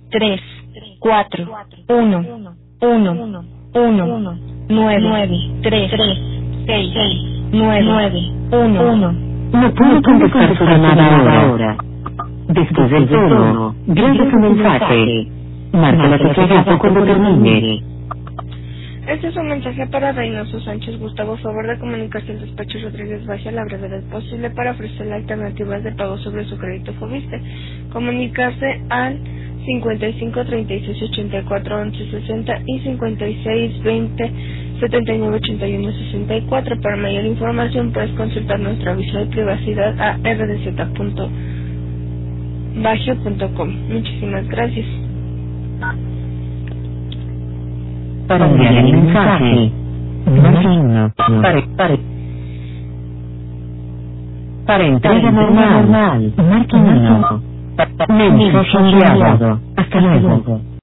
3, 4, 1, 1, 1, 9, 3, 6, 9, 1. No puedo contestar su llamada ahora. Después del tono, grabe su mensaje. Marca la tecla gato cuando termine. Este es un mensaje para Reynoso Sánchez Gustavo. Favor de comunicarse al despacho Rodríguez Valle a la brevedad posible para ofrecerle alternativas de pago sobre su crédito Fobiste. Comunicarse al 55 36 84 11 60 y 56 20 79 81 64. Para mayor información puedes consultar nuestro aviso de privacidad a rdz.bagio.com. Muchísimas gracias. Para enviar el mensaje, marque 1. Para entrega normal, marque 1. Mensaje enviado. Hasta luego.